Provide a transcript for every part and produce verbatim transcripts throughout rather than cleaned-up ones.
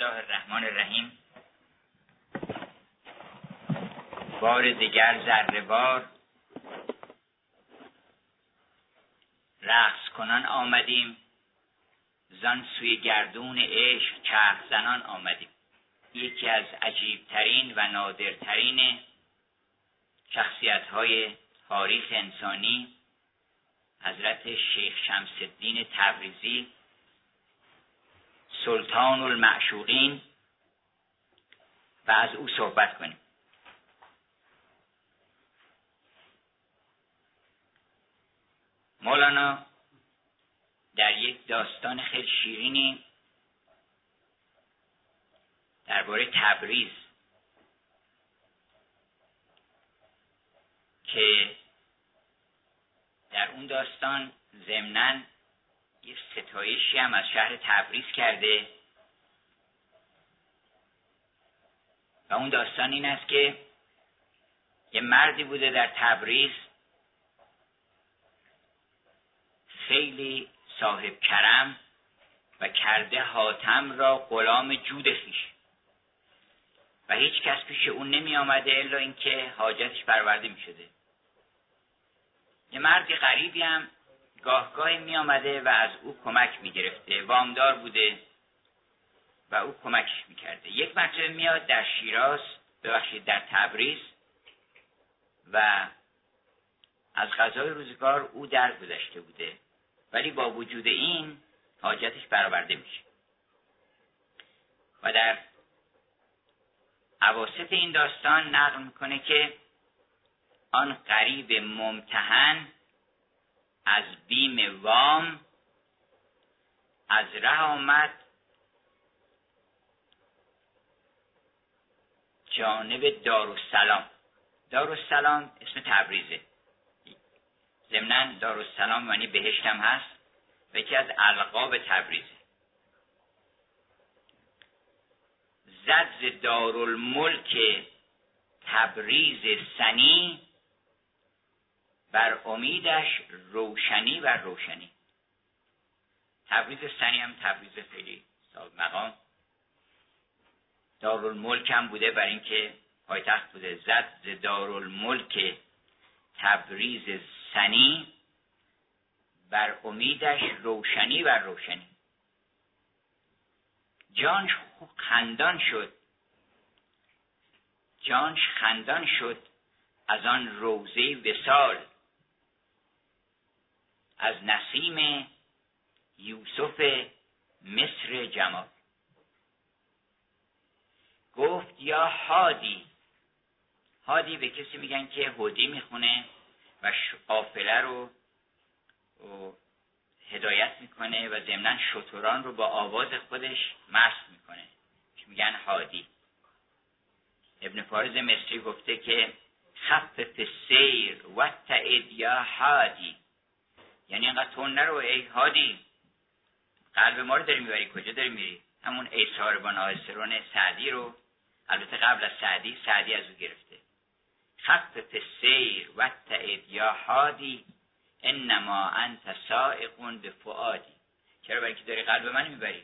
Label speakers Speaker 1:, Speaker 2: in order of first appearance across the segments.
Speaker 1: الله الرحمن الرحیم. بار دیگر ذره بار رقص کنان آمدیم، زان سوی گردون عشق چرخ زنان آمدیم. یکی از عجیبترین و نادرترین شخصیت‌های تاریخ انسانی، حضرت شیخ شمس الدین تبریزی، سلطان المعشوقین، و از او صحبت کنیم. مولانا در یک داستان خیلی شیرینی درباره تبریز که در اون داستان ضمناً یه ستایشی هم از شهر تبریز کرده و اون داستان این است که یه مردی بوده در تبریز خیلی صاحب کرم و کرده حاتم را غلام جود خویش و هیچ کس پیش اون نمی آمده الا اینکه حاجتش برآورده می شده. یه مردی غریبی هم گاه گاهی می آمده و از او کمک می گرفته، وامدار بوده و او کمکش می کرده. یک مرتبه میاد در شیراز، ببخشید در تبریز، و از قضای روزگار او درگذشته بوده، ولی با وجود این حاجتش برآورده میشه. و در اواسط این داستان نقل میکنه که آن غریب ممتحن از بیم وام از ره آمد جانب دارالسلام. دارالسلام اسم تبریزه، ضمناً دارالسلام معنی بهشت هم هست و یکی از القاب تبریزه. زد ز دارالملک تبریز سنی، بر امیدش روشنی و روشنی. تبریز سنی هم تبریز خیلی صاحب مقام، دارالملک هم بوده برای اینکه پایتخت بوده. زد ز دارالملک تبریز سنی، بر امیدش روشنی و روشنی. جانش خندان شد، جانش خندان شد از آن روضه وصال، از نسیم یوسف مصر جمال. گفت یا هادی، هادی به کسی میگن که هدی میخونه و قافله رو هدایت میکنه و ضمناً شتران رو با آواز خودش مست میکنه، میگن هادی. ابن فارض مصری گفته که خفف السیر واتعد یا هادی، یعنی اینقدر تون نرو ای هادی، قلب ما رو داری میبری، کجا داری میری؟ همون ایثار با ناصرون سعدی رو، البته قبل از سعدی سعدی از او گرفته. خفف السیر واتعد یا هادی، انما انت سائق بفؤادی. چرا؟ برای که داری قلب من میبری.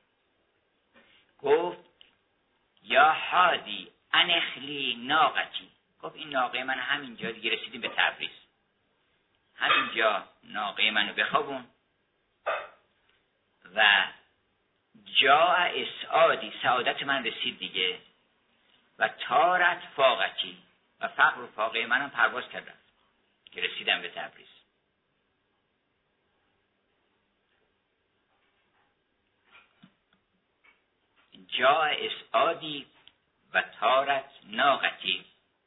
Speaker 1: گفت یا هادی انخلی ناقتی، گفت این ناقه من همینجا، دیگه رسیدیم به تبریز، همینجا ناقه منو بخوابون. و جاء اسعادی، سعادت من رسید دیگه، و تارت فاقتی، و فقر و فاقه منم پرواز کردم که رسیدم به تبریز. جاء اسعادی و تارت ناقتی،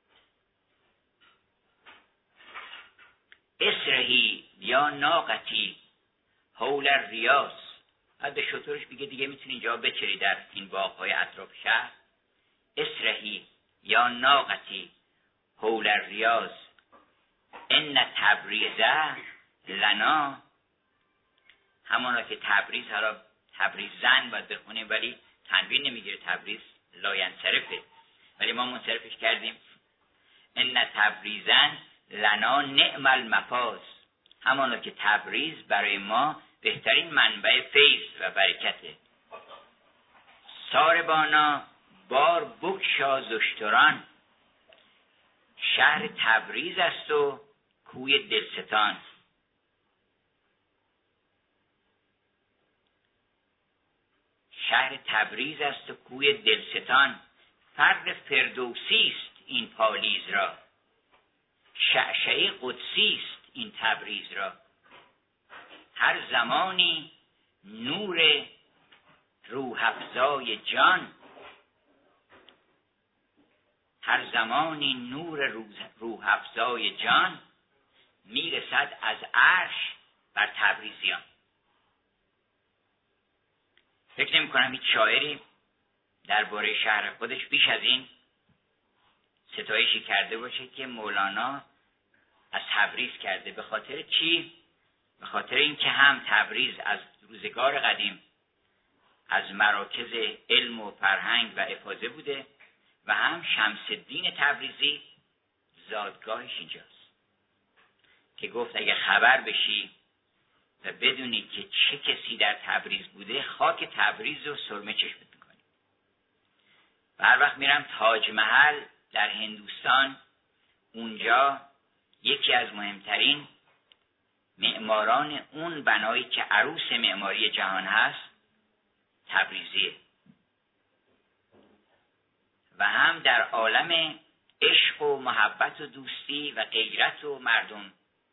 Speaker 1: اسرهی یا ناقتی حول الریاض. بعد به شترش بگه دیگه میتونی اینجا بچری در این باغ‌های اطراف شهر. اسرهی یا ناقتی حول الریاض، ان تبریزه لنا. همانا که تبریز، حالا تبریزن باید بخونیم ولی تنوین نمیگیره، تبریز لاینصرفه، ولی ما منصرفش کردیم. ان تبریزن لنا نعم المفاز، همانا که تبریز برای ما بهترین منبع فیض و برکته. ساربانا بار بگشا ز اشتران، شهر تبریز است و کوی دلستان. شهر تبریز است و کوی دلستان، فرق فردوسی است این پالیز را، شعشعه قدسی است این تبریز را. هر زمانی نور روح افزای جان، هر زمانی نور روح افزای جان، میرسد از عرش بر تبریزیان. فکر نمی کنم هیچ شاعری درباره شهر خودش بیش از این ستایشی کرده باشه که مولانا از تبریز کرده. به خاطر چی؟ به خاطر اینکه هم تبریز از روزگار قدیم از مراکز علم و فرهنگ و افاضه بوده و هم شمس الدین تبریزی زادگاهش اینجاست که گفت اگه خبر بشی و بدونی که چه کسی در تبریز بوده، خاک تبریز رو سرمه چشمت میکنی. و هر وقت میرم تاج محل در هندوستان، اونجا یکی از مهمترین معماران اون بنایی که عروس معماری جهان هست تبریزیه. و هم در عالم عشق و محبت و دوستی و غیرت و مردم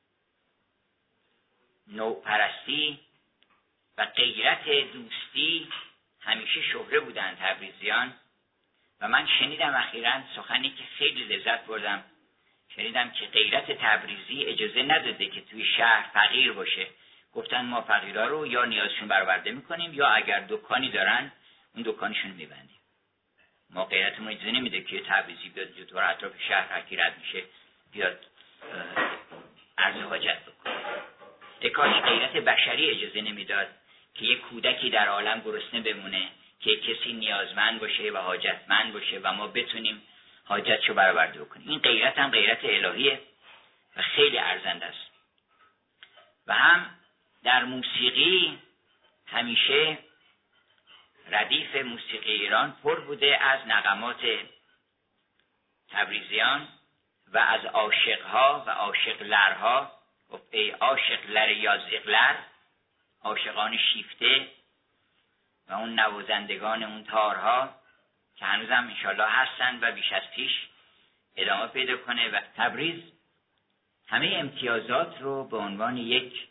Speaker 1: نوپرستی و غیرت دوستی همیشه شهره بودن تبریزیان. و من شنیدم اخیراً سخنی که خیلی لذت بردم، شنیدم که غیرت تبریزی اجازه نداده که توی شهر فقیر باشه. گفتن ما فقیرها رو یا نیازشون برآورده میکنیم یا اگر دکانی دارن اون دکانشون میبندیم. ما غیرتمون اجازه نمیده که تبریزی بیاد جلوی اطراف شهر هر کی رد میشه بیاد عرض حاجت بکنه. کاش غیرت بشری اجازه نمیداد که یک کودکی در عالم گرسنه بمونه، که کسی نیازمند باشه و حاجتمند باشه و ما بتونیم حاجتشو برآورده بکنیم. این غیرت هم غیرت الهیه و خیلی ارزنده است. و هم در موسیقی همیشه ردیف موسیقی ایران پر بوده از نغمات تبریزیان و از عاشقها و عاشق لرها. گفت ای عاشق لر یازق لر، عاشقان شیفته و اون نوازندگان اون تارها که هنوز هم انشالله هستن و بیش از پیش ادامه پیدا کنه. و تبریز همه امتیازات رو به عنوان یک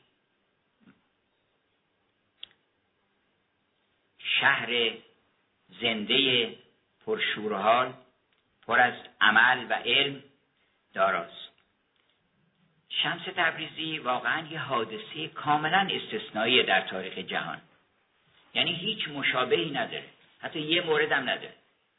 Speaker 1: شهر زنده پرشورحال پر از عمل و علم داراست. شمس تبریزی واقعا یه حادثه کاملا استثنایی در تاریخ جهان، یعنی هیچ مشابهی نداره، حتی یه مورد هم نداره.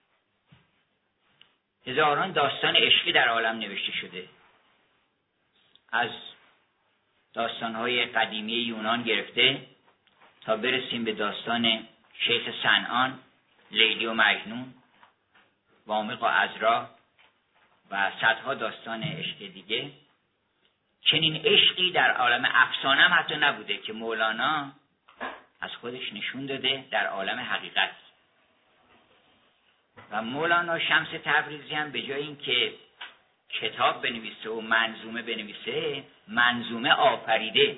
Speaker 1: هزاران داستان عشقی در عالم نوشته شده، از داستان‌های قدیمی یونان گرفته تا برسیم به داستان شیخ صنعان، لیلی و مجنون، وامق و عذرا و صدها داستان عشق دیگه. چنین عشقی در عالم افسانه هم حتی نبوده که مولانا از خودش نشون داده در عالم حقیقت. و مولانا شمس تبریزی هم به جای اینکه کتاب بنویسه و منظومه بنویسه، منظومه آفریده.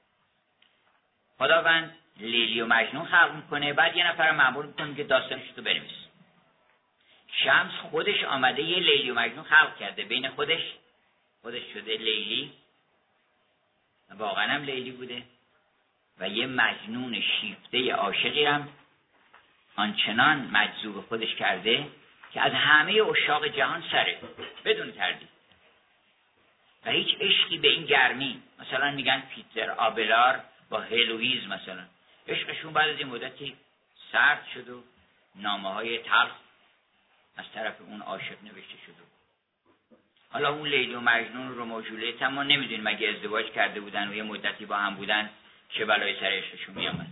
Speaker 1: خداوند لیلی و مجنون خلق میکنه، بعد یه نفر مأمور میکنه که داستانش رو بنویس. شمس خودش آمده یه لیلی و مجنون خلق کرده، بین خودش خودش شده لیلی، واقعا هم لیلی بوده، و یه مجنون شیفته عاشقی هم آنچنان مجذوب خودش کرده که از همه عشاق جهان سره بدون تردید. و هیچ عشقی به این گرمی، مثلا میگن پیتر آبلار با هلویز مثلا عشقشون بعد از این مدتی سرد شد و نامه های تلخ از طرف اون عاشق نوشته شد. حالا اون لیلی و مجنون رو موجولیت هم ما نمیدونیم اگه ازدواج کرده بودن و یه مدتی با هم بودن چه بلای سر عشقشون میامد.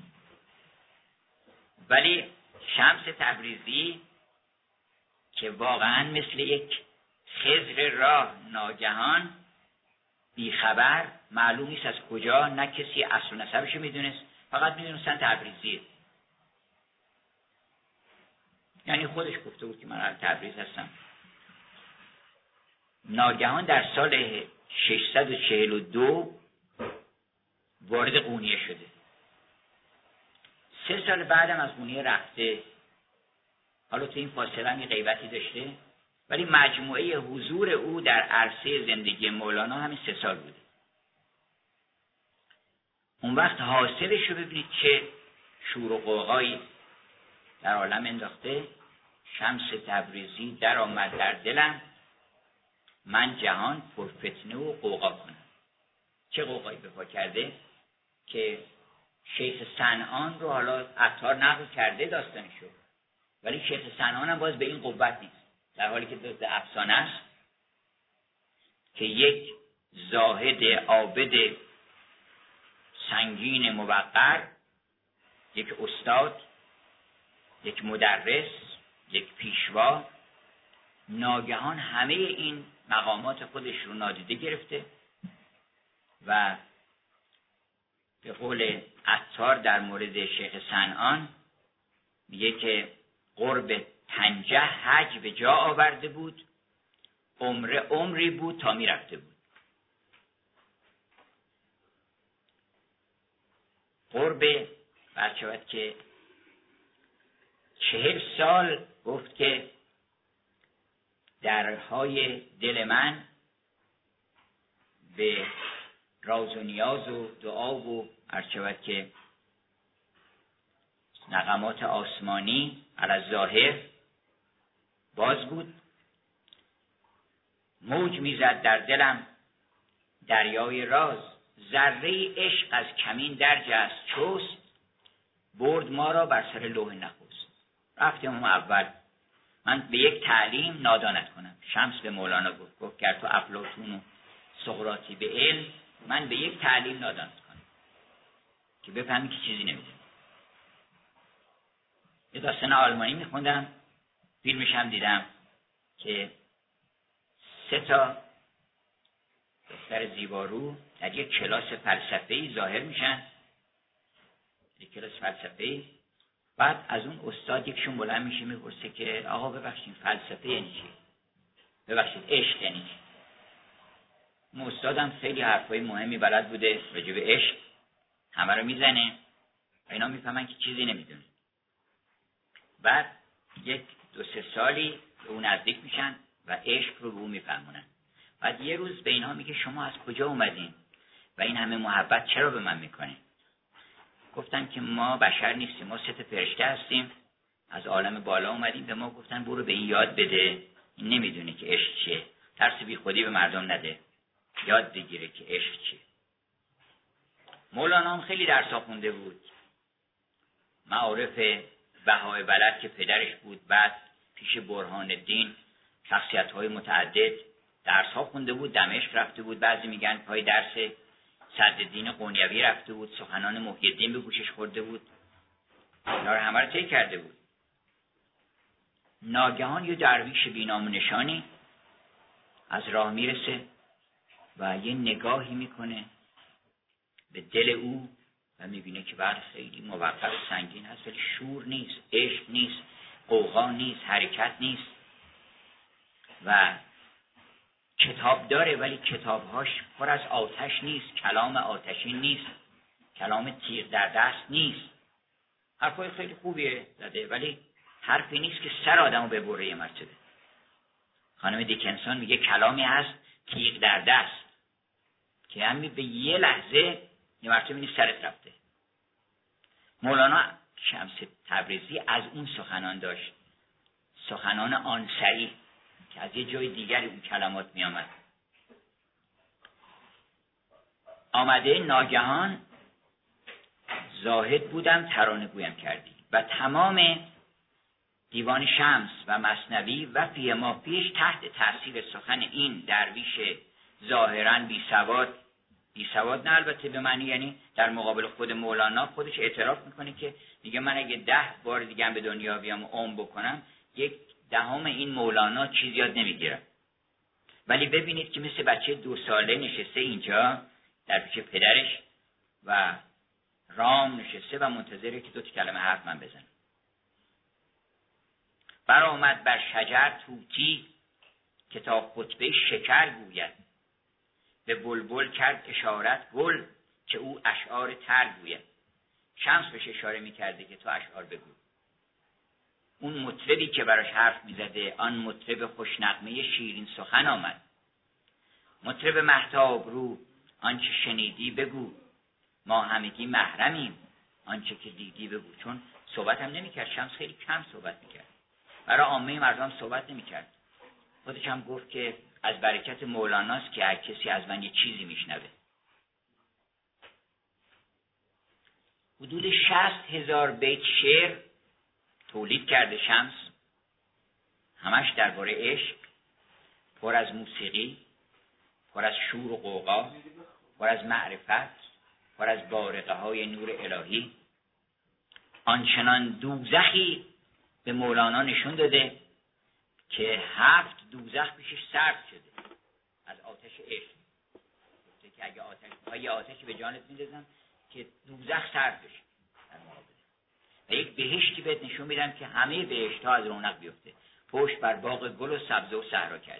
Speaker 1: ولی شمس تبریزی که واقعا مثل یک خضر راه ناگهان بیخبر، معلوم نیست از کجا، نه کسی اصل و نسبش میدونست، فقط میدونستن تبریزیه. یعنی خودش گفته بود که من اهل تبریز هستم. ناگهان در سال ششصد و چهل و دو وارد قونیه شده. سه سال بعدم از قونیه رفته. حالا تو این فاصله هم یه غیبتی داشته، ولی مجموعه حضور او در عرصه زندگی مولانا همین سه سال بوده. اون وقت حاصلش رو ببینید چه شور و قوقایی در عالم انداخته. شمس تبریزی در آمد در دلم، من جهان پر فتنه و قوقا کنم. چه قوقایی به پا کرده که شیخ صنعان رو حالا عطار نقل کرده داستانشو، ولی شیخ صنعان هم باز به این قوت نیست، در حالی که دوست افسانه است که یک زاهد عابد سنگین موقر، یک استاد، یک مدرس، یک پیشوا، ناگهان همه این مقامات خودش رو نادیده گرفته و به قول عطار در مورد شیخ صنعان میگه که قرب پنجه حج به جا آورده بود، عمر عمری بود تا میرفته بود. قرب برچوت که چهل سال گفت که درهای دل من به راز و نیاز و دعا و برچوت که نغمات آسمانی علی ظاهر باز بود. موج میزد در دلم دریای راز، ذره عشق از کمین درجست چست، برد ما را بر سر لوح نخست. رفتیم اون اول من به یک تعلیم نادانت کنم. شمس به مولانا گفت گفت کرد تو افلاطون و سقراطی به علم، من به یک تعلیم نادانت کنم که بفهمی که چیزی نمیدونی. یه داستان آلمانی میخوندم، فیلمش هم دیدم که سه تا دختر زیبارو در یک کلاس فلسفه‌ای ظاهر میشن، یک کلاس فلسفه‌ای. بعد از اون استاد یکشون بلند میشه میپرسه که آقا ببخشید فلسفه یعنی چی؟ ببخشید عشق یعنی چی؟ اون استادم خیلی حرفای مهمی بلد بوده راجع به عشق، همه رو میزنه، اینا میفهمن که چیزی نمیدونه. بعد یک دو سه سالی به اون نزدیک میشن و عشق رو به اون میفهمونن. بعد یه روز به اینها میگه شما از کجا اومدین و این همه محبت چرا به من میکنین؟ گفتن که ما بشر نیستیم، ما سه تا فرشته هستیم، از عالم بالا اومدیم. به ما گفتن برو به این یاد بده، این نمیدونه که عشق چیه، ترس بی خودی به مردم نده، یاد بگیره که عشق چیه. مولانا هم خیلی درس خونده بود، معارف بهای بلد که پدرش بود، بعد پیش برهان الدین شخصیت‌های متعدد درس‌ها خونده بود، دمشق رفته بود، بعضی میگن پای درس صدرالدین قونیوی رفته بود، سخنان محی الدین به گوشش خورده بود، اینا رو همه رو طی کرده بود. ناگهان یه درویش بی‌نام و نشانی از راه میرسه و یه نگاهی میکنه به دل او و میبینه که بعد خیلی موقر و سنگین هست، ولی شور نیست، عشق نیست، قوقا نیست، حرکت نیست و کتاب داره ولی کتابهاش پر از آتش نیست، کلام آتشین نیست، کلام تیغ در دست نیست. حرفای خیلی خوبیه زده ولی حرفی نیست که سر آدمو ببره یه مرتبه. خانم دیکنسون میگه کلامی هست تیغ در دست که همین به یه لحظه یه مرتبه نیست سرت رفته. مولانا شمس تبریزی از اون سخنان داشت، سخنان آنسری که از یه جای دیگری اون کلمات می آمد. آمده ناگهان زاهد بودم ترانه گویم کردی و تمام دیوان شمس و مثنوی و فی ما پیش تحت تاثیر سخن این درویش ظاهراً بی سواد، بی سواد نه البته به معنی یعنی در مقابل خود مولانا خودش اعتراف میکنه که میگه من اگه ده بار دیگه به دنیا بیام و عمر بکنم یک دهم این مولانا چیز یاد نمیگیرم. ولی ببینید که مثل بچه دو ساله نشسته اینجا در پیش پدرش و رام نشسته و منتظره که دو تا کلمه حرف من بزنه. برآمد بر شجر طوطی که تا خطبه شکر گوید. به بلبل کرد اشارت گل که او اشعار تر گوید. شمس بهش اشاره میکرده که تو اشعار بگو. اون مطربی که براش حرف میزده، آن مطرب خوشنغمه شیرین سخن آمد. مطرب مهتاب رو آنچه شنیدی بگو، ما همگی محرمیم آنچه که دیدی بگو. چون صحبت هم نمیکرد، شمس خیلی کم صحبت میکرد، برای عامه مردم صحبت نمیکرد. خودش هم گفت که از برکت مولاناست که هر کسی از من یه چیزی میشنوه. حدود شصت هزار بیت شعر تولید کرده شمس، همش درباره عشق، پر از موسیقی، پر از شور و غوغا، پر از معرفت، پر از بارقه های نور الهی. آنچنان دوزخی به مولانا نشون داده که هفت دوزخ پیشش سرد شده از آتش عشق. گفته که اگه آتش های آتشی به جانت می‌ریزن که دوزخ سرد بشه در مقابل. و یک بهشتی بهت نشون میدم که همه بهشت‌ها از رونق بیفته، پشت بر باغ گل و سبزه و صحرا کرده.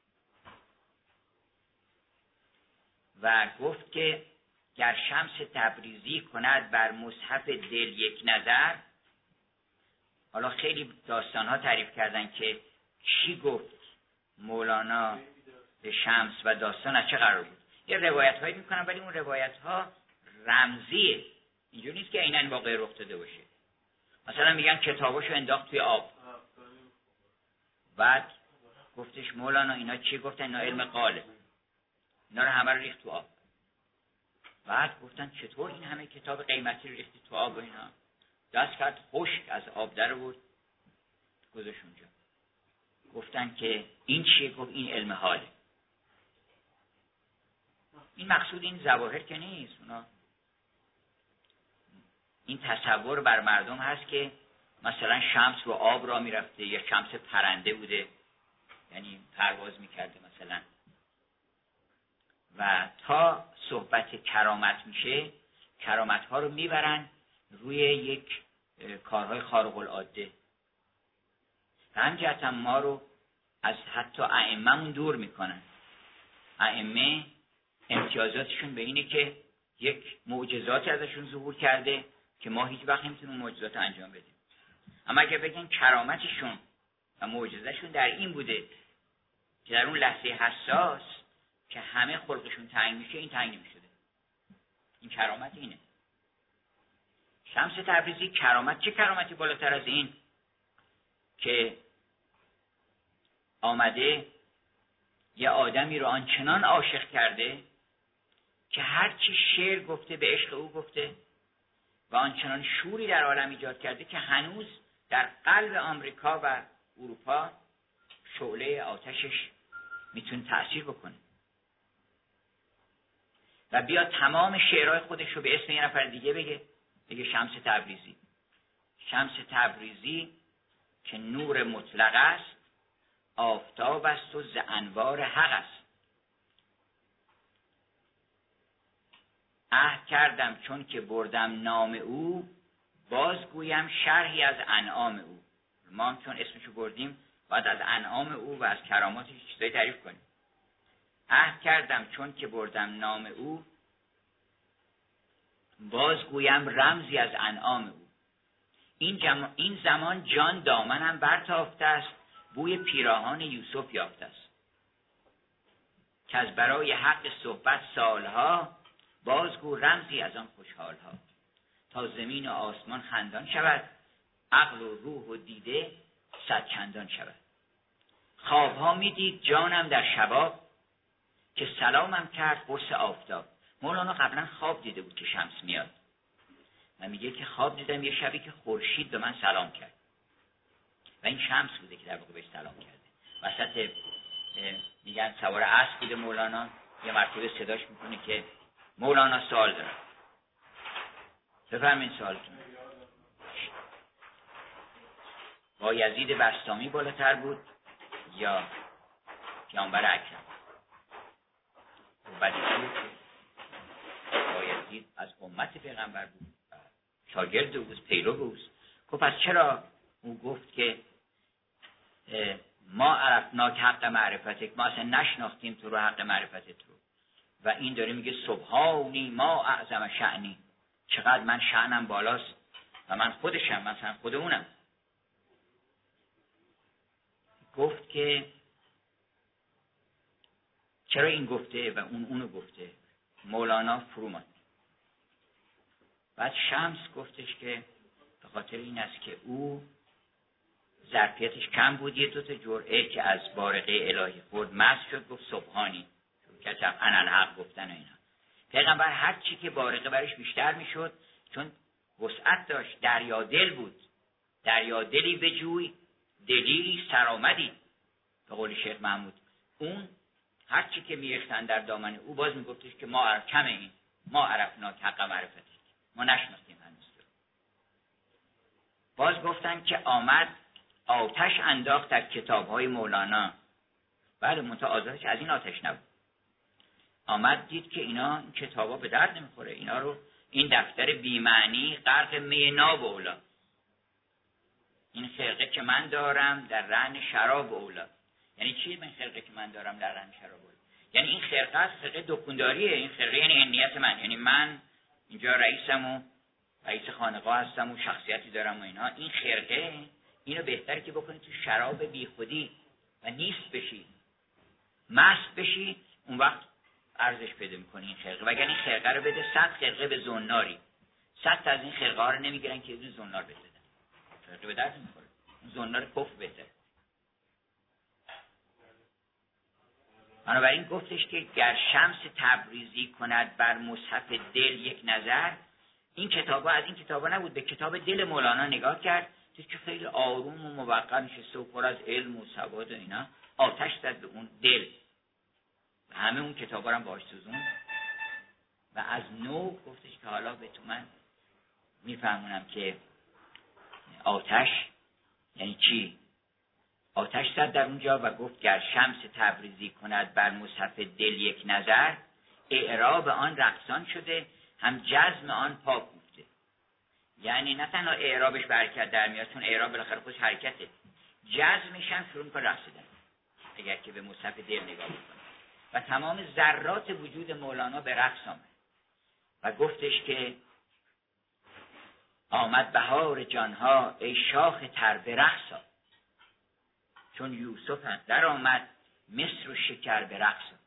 Speaker 1: و گفت که گر شمس تبریزی کند بر مصحف دل یک نظر. حالا خیلی داستان‌ها تعریف کردن که چی گفت مولانا به شمس و داستان از چه قرار بود. یه روایت‌هایی میکنن ولی اون روایت‌ها رمزیه، اینجوری نیست که عیناً واقع رخ داده باشه. مثلا میگن کتاباشو انداخت توی آب، بعد گفتش مولانا اینا چی گفتن؟ اینا علم قاله، اینا رو همه رو ریخت تو آب. بعد گفتن چطور این همه کتاب قیمتی رو ریختی تو آب و اینا؟ دست کرد خشک از آب در آورد گذاشت اونجا. گفتن که این چیه؟ گفت این علم حاله. این مقصود این ظواهر که نیست، اونا این تصور بر مردم هست که مثلا شمس رو آب را میرفته یا شمس پرنده بوده، یعنی پرواز میکرده مثلا. و تا صحبت کرامت میشه، کرامت ها رو میبرن روی یک کارهای خارق العاده. و همجهت هم ما رو از حتی ائمه‌مون دور میکنن. ائمه امتیازاتشون به اینه که یک معجزاتی ازشون ظهور کرده که ما هیچ وقت نمیتونیم معجزات انجام بدیم. اما اگه بگن کرامتشون و معجزهشون در این بوده که در اون لحظه حساس که همه خلقشون تنگ میشه، این تنگ نمیشده. این کرامت اینه. شمس تبریزی کرامت، چه کرامتی بالاتر از این که آمده یه آدمی رو آنچنان عاشق کرده که هرچی شعر گفته به عشق او گفته و آنچنان شوری در عالم ایجاد کرده که هنوز در قلب آمریکا و اروپا شعله آتشش میتونه تأثیر بکنه. و بیا تمام شعرهای خودش رو به اسم یه نفر دیگه بگه، بگه شمس تبریزی. شمس تبریزی که نور مطلق است، آفتاب است و ز انوار حق است. عهد کردم چون که بردم نام او، بازگویم شرحی از انعام او. ما هم چون اسمشو بردیم باید از انعام او و از کراماتش چیزایی تعریف کنیم. عهد کردم چون که بردم نام او، بازگویم رمزی از انعام او. این, جم... این زمان جان دامنم برتافته است، بوی پیراهان یوسف یافته است. که از برای حق صحبت سالها، بازگو رمزی از آن خوشحالها. تا زمین و آسمان خندان شود، عقل و روح و دیده صد چندان شود. خوابها میدید جانم در شباب، که سلامم کرد قرص آفتاب. مولانا قبلا خواب دیده بود که شمس میاد و میگه که خواب دیدم یه شبی که خورشید به من سلام کرد و این شمس بوده که در واقع بهش سلام کرده. وسط میگن سوار اسب بوده مولانا، یه مرتبه صداش میکنه که مولانا سوال داره. بفرمین سوالتون. با یزید بسطامی بالاتر بود یا پیامبر اکرم؟ بعد بود با یزید از امت پیغمبر بود، شاگرد اوست، پیرو اوست. خب پس چرا او گفت که ما عرفنا که حق معرفتک، ما اصلا نشناختیم تو رو حق معرفتت رو. و این داره میگه سبحانی ما اعظم شأنی، چقدر من شأنم بالاست و من خودشم، مثلا خودمونم. گفت که چرا این گفته و اون اونو گفته. مولانا فروماند. بعد شمس گفتش که به خاطر این است که او ظرفیتش کم بود، یه دوتا جرعه که از بارقه الهی خورد مست شد، گفت سبحانی، که چرا انالحق گفتن و اینا. پیغمبر هر چی که بارقه برش بیشتر میشد، چون وسعت داشت، دریا دل بود، دریا دلی بجوی دلی سرآمدی، به قول شیخ محمود. اون هر چی که میریختن در دامن او، باز میگفتش که ما عرف کمه این، ما عرفنا حق معرفتی، ما نشناختیم هنوز. باز گفتن که آمد آتش انداخت در کتاب‌های مولانا. بله، منتها آزادش از این آتش نبود. آمد دید که اینا این کتابا به درد نمیخوره، اینا رو این دفتر بی‌معنی غرق می ناب اولا، این خرقه که من دارم در رهن شراب اولا. یعنی چی من خرقه که من دارم در رهن شراب اولا؟ یعنی این خرقه است، خرقه دکونداریه. این خرقه یعنی انیت من، یعنی من اینجا رئیسم و رئیس خانقاه هستم و شخصیتی دارم و اینا. این خرقه اینو بهتره که بکنی تو شراب بیخودی و نیست بشی، مست بشی، اون وقت ارزش پیدا میکنی این خرقه. وگرنه این خرقه رو بده صد خرقه به زناری، صد تا از این خرقه ها رو نمیگیرن که یه زنار بده، خرقه به درد نمیخوره، زنار کفر بهتره. بنابراین گفتش که گر شمس تبریزی کند بر مصحف دل یک نظر، این کتابا از این کتابا نبود، به کتاب دل مولانا نگاه کرد، دید که خیلی آروم و موقر نشسته و پر از علم و سواد و اینا. آتش زد به اون دل و همه اون کتابا رو هم باهاش سوزون و از نو گفتش که حالا به تو من میفهمونم که آتش یعنی چی. آتش زد در اونجا و گفت گر شمس تبریزی کند بر مصحف دل یک نظر، اعراب آن رقصان شده هم جزم آن پاک گفته. یعنی نه تنها اعرابش برکت در میاد، چون اعراب بالاخره خودش حرکته، جزمش هم شروع میکنه رقصیدن اگر که به مصحف دل نگاه بکنه. و تمام ذرات وجود مولانا به رقص آمد و گفتش که آمد بهار جانها ای شاخ تر به رقص آ، چون یوسف در آمد مصر و شکر به رقص آ.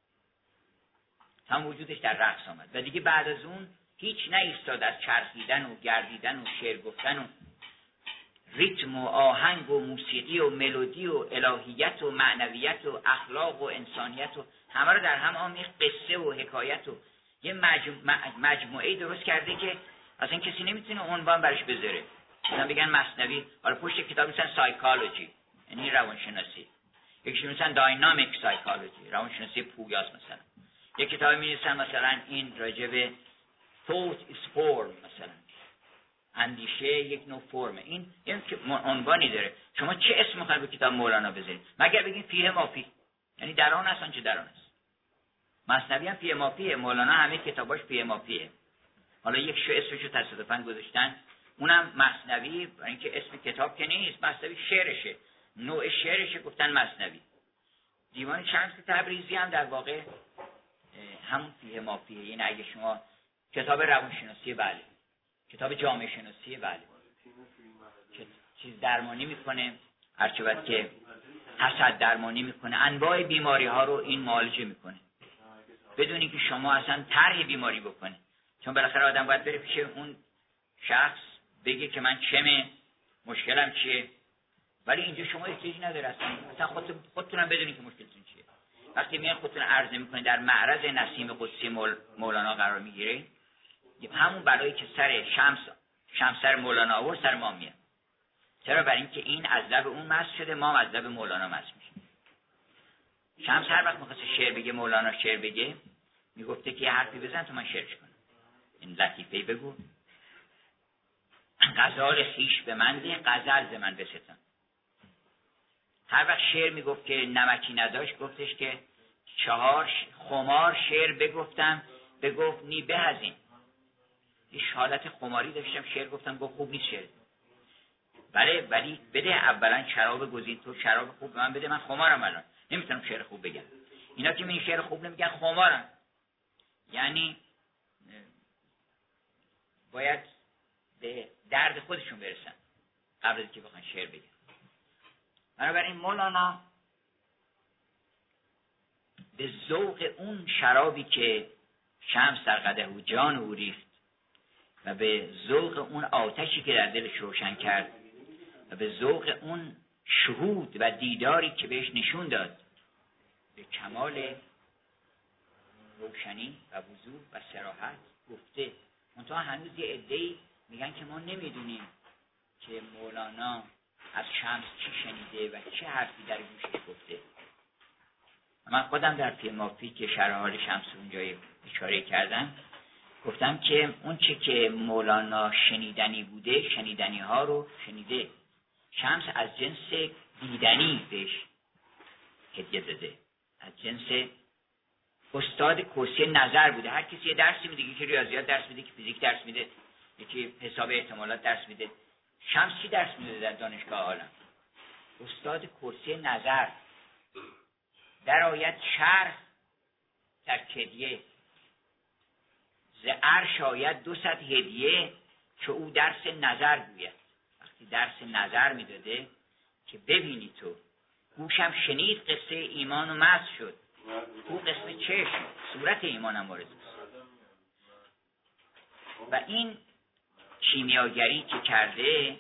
Speaker 1: تمام وجودش در رقص آمد و دیگه بعد از اون هیچ نایستاد از چرخیدن و گردیدن و شعر گفتن و ریتم و آهنگ و موسیقی و ملودی و الهیت و معنویت و اخلاق و انسانیت و همه رو در هم آمیخت، قصه و حکایت و یه مجموعه مجموعه درست کرده که اصلا کسی نمیتونه عنوان برش بذاره. مثلا بگن مثنوی، حالا پشت کتاب میسن سایکولوژی یعنی روانشناسی، یکیش میسن داینامیک سایکولوژی روانشناسی پویاست، مثلا یک کتاب می‌نویسن مثلا این راجع به thought is form، مثلا اندیشه یک نوع فرمه. این این عنوانی داره. شما چه اسم می‌خواید به کتاب مولانا بذارید؟ مگر بگین فیه مافی، یعنی در آن است آنچه در آن است. مثنوی هم فیه مافیه، مولانا همه کتاباش فیه مافیه. حالا یک شو اسمشو تصادفاً گذاشتن، اونم مثنوی، برای اینکه اسم کتاب که نیست، مثنوی شعرشه، نوع شعرشه، گفتن مثنوی. دیوان شمس تبریزی هم در واقع همون فیه مافیه. یعنی اگه شما کتاب روانشناسی، بله، کتاب جامعه شناسی، بله، چیز درمانی میکنه، هرچند که حسد درمانی میکنه، انواع بیماری ها رو این معالجه میکنه بدون اینکه شما اصلا طرح بیماری بکنه. چون بالاخره آدم باید بره پیش اون شخص بگه که من چمه، مشکلم چیه. ولی اینجا شما احتیاجی نداره اصلا، اصلا خودتون خودتونم بدونید که مشکلتون چیه. وقتی میان خودتون عرضه میکنید در معرض نسیم قدسی مول مولانا قرار میگیره، همون بلایی که سر شمس شمس سر مولانا آورد سر ما میاد. چرا؟ برای اینکه این از لب اون مست شده، ما از لب مولانا مست میشیم. شمس هر وقت میخواست شعر بگه، مولانا شعر بگه، میگفته که یه حرفی بزن تو من شعرش کنم، این لطیفه‌ای بگو، غزال خویش به من ده، غزل ز من بستان. هر وقت شعر میگفت که نمکی نداشت، گفتش که چهار خمار شعر بگفتم، بگفت نی به از این. یه حالت خماری داشتم، شعر گفتم، گفت خوب نیست شعر. بله ولی بده اولا شراب گزین، تو شراب خوب به من بده، من خمارم الان نمیتونم شعر خوب بگم. اینا که می شعر خوب نمیگن خمارم، یعنی باید به درد خودشون برسن قبل از که بخوان شعر بگن. بنابراین مولانا به ذوق اون شرابی که شمس در قدح و جان او ریخت و به ذوق اون آتشی که در دلش روشن کرد و به ذوق اون شهود و دیداری که بهش نشون داد، به کمال روشنی و وضوح و صراحت گفته. منتها هنوز یه عده‌ای میگن که ما نمیدونیم که مولانا از شمس چی شنیده و چه حرفی در گوشش گفته. من خودم در پیمافی که شرح حال شمس اونجا اشاره کردم گفتم که اون چه که مولانا شنیدنی بوده، شنیدنی ها رو شنیده. شمس از جنس دیدنی بهش هدیه داده، از جنس استاد کوسی نظر بوده. هر کسی یه درسی میده، یکی ریاضیات درس میده، یکی فیزیک درس میده، یکی حساب احتمالات درس میده. شمس چی درس میده در دانشگاه عالم؟ استاد کرسی نظر. در آیت شرح در کدیه ز عرش آید دو صد هدیه که او درس نظر گوید. وقتی درس نظر میداده که ببینی تو، گوشم شنید قصه ایمان و مست شد، او قسم چشم صورت ایمانم وارد است. و این کیمیاگری که کرده،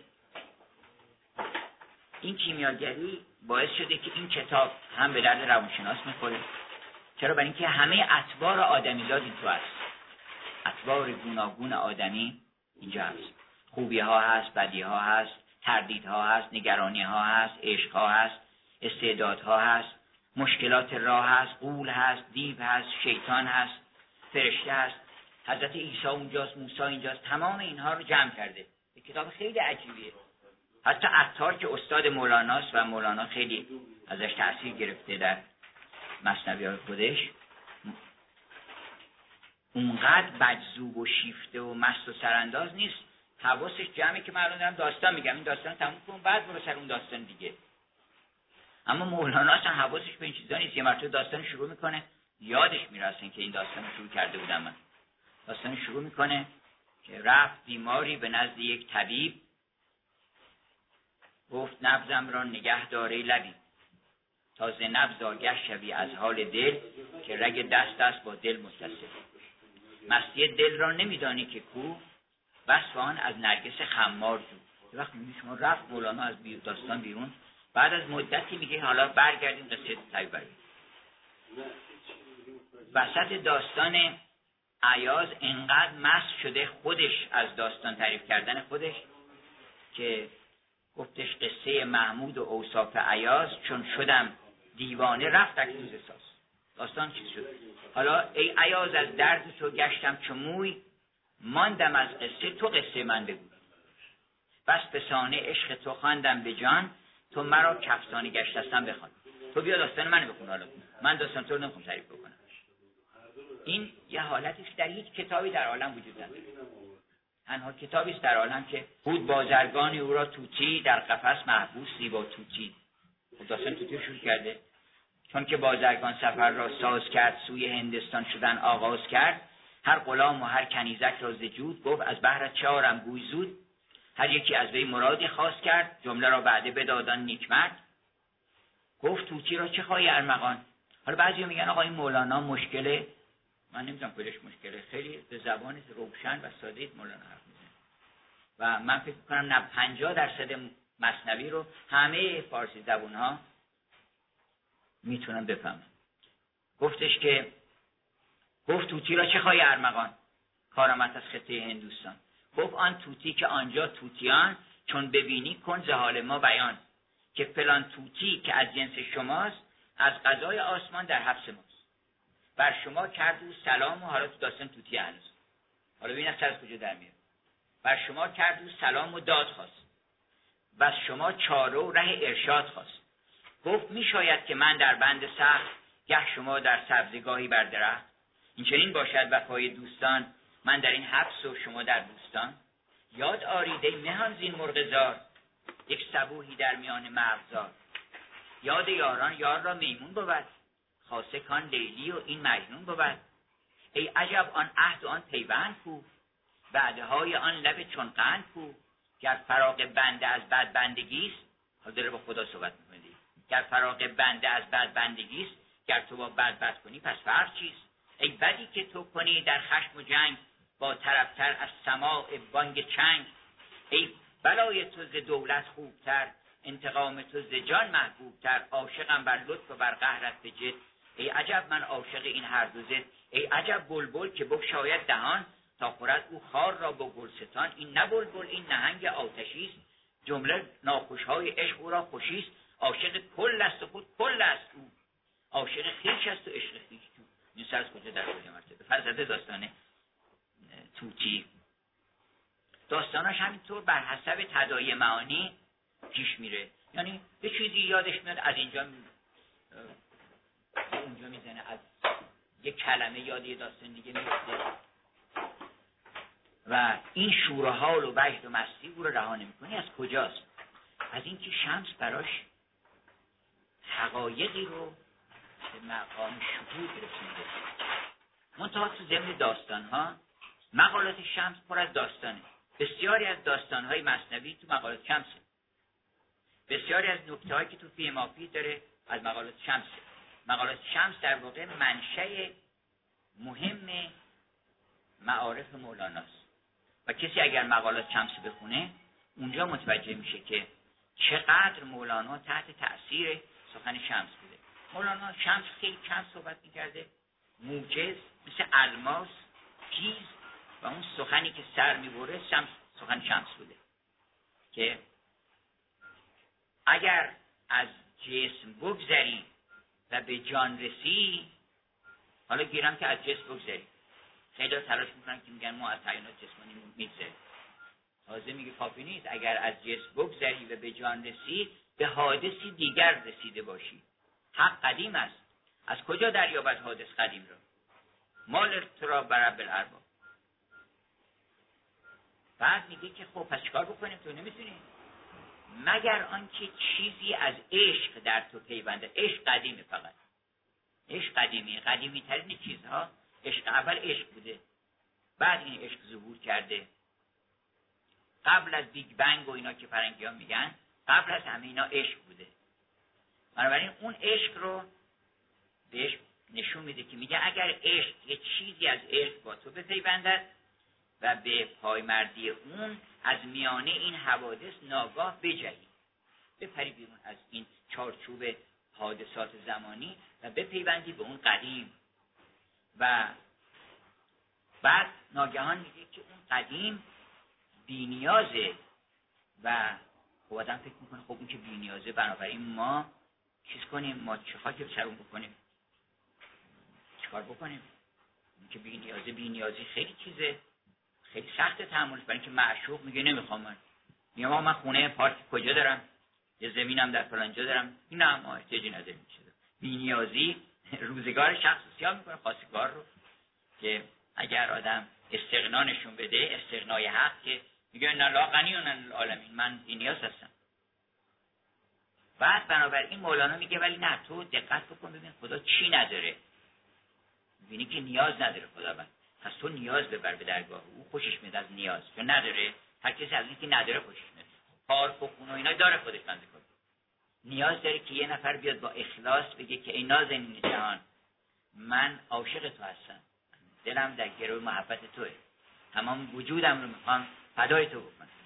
Speaker 1: این کیمیاگری باعث شده که این کتاب هم به درد روانشناس میخوره. چرا؟ برای اینکه همه اطوار آدمیزاد این تو هست، اطوار گوناگون آدمی اینجا هست. خوبی ها هست، بدی ها هست، تردید ها هست، نگرانی ها هست، عشق ها هست، استعداد ها هست، مشکلات راه هست، غول هست، دیو هست، شیطان هست، فرشته هست، حضرت عیسی اونجاست، موسی اینجاست. تمام اینها رو جمع کرده. یک کتاب خیلی عجیبیه. حتی عطار که استاد مولاناست و مولانا خیلی ازش تأثیر گرفته در مثنوی‌های خودش، اونقدر مجذوب و شیفته و مست و سرانداز نیست. حواسش جمعه که من الان دارم داستان میگم، این داستان تموم کنم بعد برو سر اون داستان دیگه. اما مولانا اصلا حواسش به این چیزا نیست. یه مرتبه داستان شروع میکنه، یادش میره اصلا که این داستان شروع کرده بودم من. داستان شروع میکنه که رفت بیماری به نزد یک طبیب، گفت نبضم را نگه داره لبی، تا ز نبض آگه شوی از حال دل، که رگ دست است با دل متصل. مستی دل را نمیدانی که کو، وصف آن از نرگس خمار جو. وقتی میگه شما رفت مولانا از داستان بیرون، بعد از مدتی میگه حالا برگردیم قصه طبیب برگردیم. وسط داستان ایاز انقدر مست شده خودش از داستان تعریف کردن خودش که گفتش قصه محمود و اوصاف ایاز، چون شدم دیوانه رفت اکنون ز ساز. داستان چیز شد. حالا ای ایاز از درد تو گشتم چو موی، ماندم از قصه تو قصه من بگو. بس فسانه عشق تو خواندم به جان، تو مرا کفسانه گشتستم بخوان. تو بیا داستان منو بخون، حالا من داستان تو رو نمیخوام تعریف بکنم. این یه حالتی که در هیچ کتابی در عالم وجود نداره. تنها کتابی است در عالم که بود بازرگان او را طوطی، در قفس محبوس زیبا طوطی. خب داستان طوطی شروع کرده. چون که بازرگان سفر را ساز کرد، سوی هندستان شدن آغاز کرد. هر غلام و هر کنیزک را ز جود، گفت از بهر چارم گوی زود. هر یکی از وی مرادی خواست کرد، جمله را بعده بدادان نیکمرد. گفت طوطی را چه خواهی ارمغان. حالا بعضیا میگن آقا این مولانا مشکله، من نمیدونم کجاش مشکله. خیلی به زبان روشن و ساده مولانا حرف میزنه و من فکر میکنم نه پنجاه درصد مثنوی رو همه فارسی زبونها میتونن بفهمن. گفتش که گفت طوطی را چه خواهی ارمغان، کارامت از خطه هندوستان. گفت آن طوطی که آنجا طوطیان، چون ببینی کن ز حال ما بیان. که فلان طوطی که از جنس شماست، از قضای آسمان در حبس ماست. بر شما کرد او سلام و حالا تو داستان طوطی هنوز. حالا ببین از از کجا در میاد. بر شما کرد او سلام و داد خواست، و از شما چاره و ره ارشاد خواست. گفت می شاید که من در بند سخت، گه شما در سبزگاهی بر درخت. این چنین باشد وفای دوستان، من در این حبس و شما در بوستان. یاد آرید ای مهان زین مرغ زار، یک صبوحی در میان مغزار، یاد یاران یار را میمون بود، خاصه کان لیلی و این مجنون بود. ای عجب آن عهد و آن پیوند کو، بعدهای آن لب چون قند کو. گر فراق بنده از بد بندگیست، حالا داره با خدا صحبت میکنه، گر فراق بنده از بد بندگیست، گر تو با بد بد کنی پس فرق چیست. ای بدی که تو کنی در خشم و جنگ، با طرفتر از سماع بانگ چنگ. ای بلای تو ز دولت خوبتر، انتقام تو ز جان محبوبتر. عاشقم بر لطف و بر قهرت به جد، ای عجب من عاشق این هر دو زد. ای عجب بلبل که بگشاید دهان، تا خورد او خار را با گلستان. این نه بلبل این نهنگ آتشی است، جمله ناخوشهای عشق او را خوشیست. عاشق کل است و خود کل است او، عاشق خویش است و عشق خویش جو. این سر از کجا در کجا مرتبه فرزده داستانه توتی. داستاناش همینطور بر حسب تداعی معانی پیش میره، یعنی یه چیزی یادش میاد از اینجا اونجا میزنه، از یه کلمه یاد یه داستان دیگه میفته و این شور و حال و وجد و مستی او رو رها نمی‌کنی. از کجاست؟ از اینکه شمس براش حقایقی رو به مقام شهود رسونده. منتها تو ضمن داستان‌ها مقالات شمس پر از داستانه. بسیاری از داستان‌های مثنوی تو مقالات شمسه. بسیاری از نکته‌هایی که تو فی مافی داره از مقالات شمسه. مقالات شمس در واقع منشأ مهم معارف مولاناست و کسی اگر مقالات شمس بخونه اونجا متوجه میشه که چقدر مولانا تحت تأثیر سخن شمس بوده. مولانا شمس خیلی کم صحبت میکرده، موجز مثل الماس تیز، و اون سخنی که سر میبره شمس سخن شمس بوده که اگر از جسم بگذری و به جان رسی، حالا گیرم که از جسم بگذری، خیلی تلاش میکنن که میگن ما از تعینات جسمانی میگذریم، تازه میگه کافی نیست، اگر از جسم بگذری و به جان رسی به حادثی دیگر رسیده باشی. حق قدیم است، از کجا دریابد حادث قدیم را؟ مال تو را بر رب الارباب. بعد میگه که خب پس چیکار بکنیم؟ تو نمیتونی مگر آنکه چیزی از عشق در تو پیونده. عشق قدیمه، فقط عشق قدیمی قدیمی ترین چیزها عشق. اول عشق بوده، بعد این عشق ظهور کرده. قبل از بیگ بنگ و اینا که فرنگی ها میگن، قبل از همه اینا عشق بوده. بنابراین اون عشق رو بهش نشون میده که میگه اگر عشق یه چیزی از عشق با تو بپیوندد و به پایمردی اون از میانه این حوادث ناگاه بجهی، بپری بیرون از این چارچوب حادثات زمانی و بپیوندی به اون قدیم، و بعد ناگهان میگه که اون قدیم بی‌نیازه و خب آدم فکر میکنه خب اون که بی‌نیازه بنابراین ما چیز کنیم، ما چه خاکی سرون بکنیم، چیکار بکنیم؟ اون که بی‌نیازه، بی‌نیازی خیلی چیزه، خیلی سخت تحملش، برای اینکه معشوق میگه نمیخوام، من میگم آقا من خونه پارک کجا دارم، یه زمینم در فلان جا دارم، نه ما احتیاجی نداریم. چیزه بی‌نیازی روزگار شخص سیاه میکنه خواستگار رو، که اگر آدم استغنا نشون بده، استغنای حق، که میگه نه لا غنیون عن العالمین، من بی‌نیاز هستم. بعد بنابراین مولانا میگه ولی نه، تو دقت بکن ببین خدا چی نداره، میبینی که نیاز نداره خداوند، پس تو نیاز ببر به درگاه او. خوشش میاد از نیاز، چون نداره. هر کسی از اینکه نداره خوشش میاد. پارک و خونه و اینا داره خودش بنده کنه. نیاز داره که یه نفر بیاد با اخلاص بگه که ای نازنین جهان، من عاشق تو هستم، دلم در گرو محبت توئه، تمام وجودم رو میخوام فدای تو بکنم.